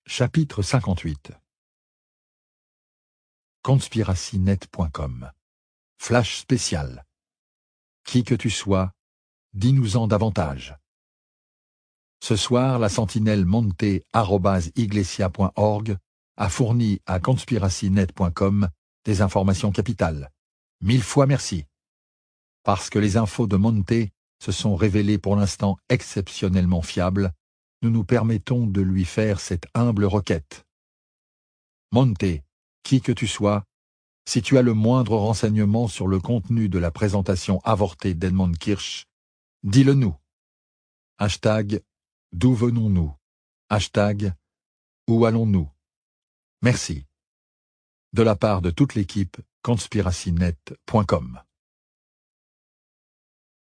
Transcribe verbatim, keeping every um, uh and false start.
Chapitre cinquante-huit. conspiracynet point com. Flash spécial. Qui que tu sois, dis-nous-en davantage. Ce soir, la sentinelle montée arobase iglesia point org a fourni à conspiracynet point com des informations capitales. Mille fois merci. Parce que les infos de Monté se sont révélées pour l'instant exceptionnellement fiables, nous nous permettons de lui faire cette humble requête. Monté, qui que tu sois, si tu as le moindre renseignement sur le contenu de la présentation avortée d'Edmond Kirsch, dis-le nous. Hashtag d'où venons-nous? Hashtag où allons-nous? Merci. De la part de toute l'équipe conspiracynet point com.